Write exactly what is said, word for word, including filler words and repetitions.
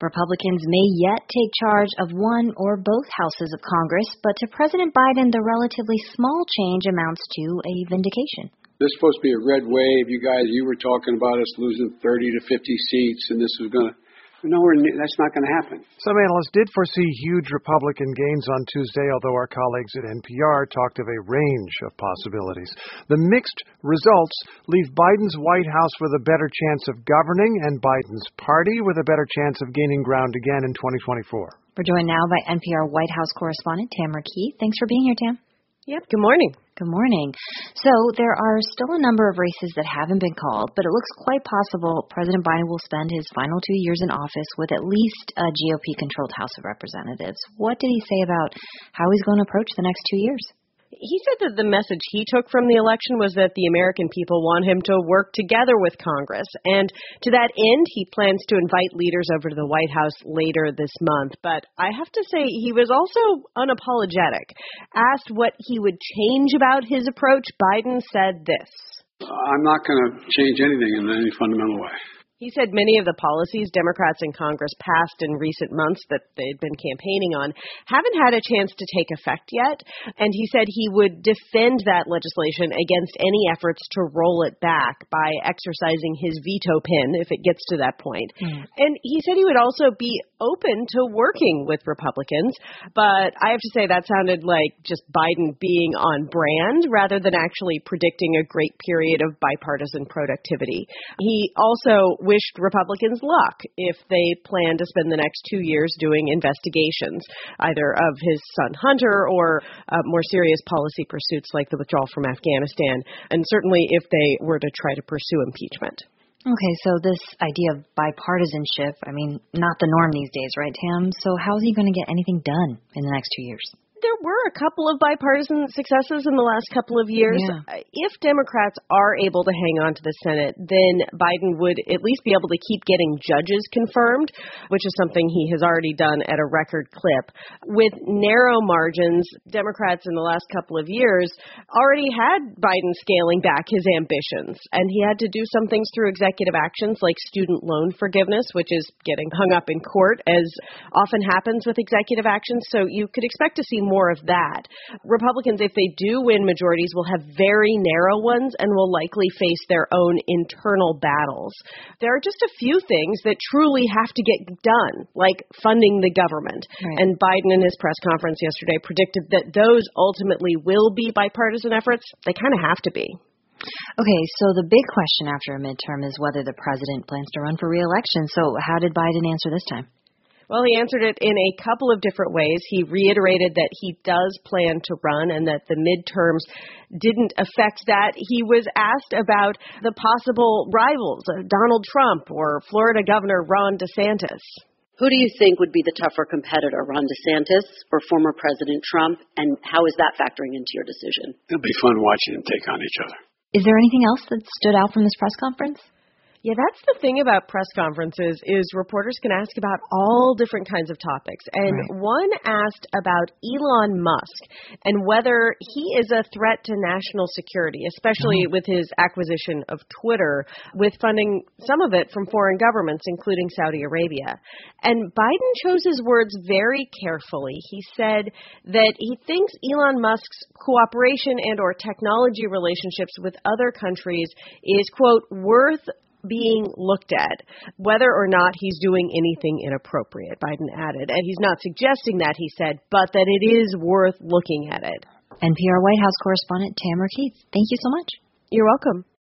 Republicans may yet take charge of one or both houses of Congress, but to President Biden, the relatively small change amounts to a vindication. This is supposed to be a red wave. You guys, you were talking about us losing thirty to fifty seats, and this was going to, nowhere near, that's not going to happen. Some analysts did foresee huge Republican gains on Tuesday, although our colleagues at N P R talked of a range of possibilities. The mixed results leave Biden's White House with a better chance of governing and Biden's party with a better chance of gaining ground again in twenty twenty-four. We're joined now by N P R White House correspondent Tamara Keith. Thanks for being here, Tam. Yep, good morning. Good morning. So there are still a number of races that haven't been called, but it looks quite possible President Biden will spend his final two years in office with at least a G O P-controlled House of Representatives. What did he say about how he's going to approach the next two years? He said that the message he took from the election was that the American people want him to work together with Congress. And to that end, he plans to invite leaders over to the White House later this month. But I have to say, he was also unapologetic. Asked what he would change about his approach, Biden said this. I'm not going to change anything in any fundamental way. He said many of the policies Democrats in Congress passed in recent months that they'd been campaigning on haven't had a chance to take effect yet. And he said he would defend that legislation against any efforts to roll it back by exercising his veto pin if it gets to that point. Mm. And he said he would also be open to working with Republicans. But I have to say that sounded like just Biden being on brand rather than actually predicting a great period of bipartisan productivity. He also wished Republicans luck if they plan to spend the next two years doing investigations, either of his son Hunter or uh, more serious policy pursuits like the withdrawal from Afghanistan, and certainly if they were to try to pursue impeachment. Okay, so this idea of bipartisanship, I mean, not the norm these days, right, Tam? So how is he going to get anything done in the next two years? There were a couple of bipartisan successes in the last couple of years. Yeah. If Democrats are able to hang on to the Senate, then Biden would at least be able to keep getting judges confirmed, which is something he has already done at a record clip. With narrow margins, Democrats in the last couple of years already had Biden scaling back his ambitions, and he had to do some things through executive actions like student loan forgiveness, which is getting hung up in court, as often happens with executive actions. So you could expect to see more more of that. Republicans, if they do win majorities, will have very narrow ones and will likely face their own internal battles. There are just a few things that truly have to get done, like funding the government. Right. And Biden in his press conference yesterday predicted that those ultimately will be bipartisan efforts. They kind of have to be. Okay, so the big question after a midterm is whether the president plans to run for re-election. So how did Biden answer this time? Well, he answered it in a couple of different ways. He reiterated that he does plan to run and that the midterms didn't affect that. He was asked about the possible rivals, Donald Trump or Florida Governor Ron DeSantis. Who do you think would be the tougher competitor, Ron DeSantis or former President Trump, and how is that factoring into your decision? It'll be fun watching them take on each other. Is there anything else that stood out from this press conference? Yeah, that's the thing about press conferences is reporters can ask about all different kinds of topics. And right. one asked about Elon Musk and whether he is a threat to national security, especially mm-hmm. with his acquisition of Twitter, with funding some of it from foreign governments, including Saudi Arabia. And Biden chose his words very carefully. He said that he thinks Elon Musk's cooperation and or technology relationships with other countries is, quote, worth being looked at, whether or not he's doing anything inappropriate, Biden added. And he's not suggesting that, he said, but that it is worth looking at it. N P R White House correspondent Tamara Keith, thank you so much. You're welcome.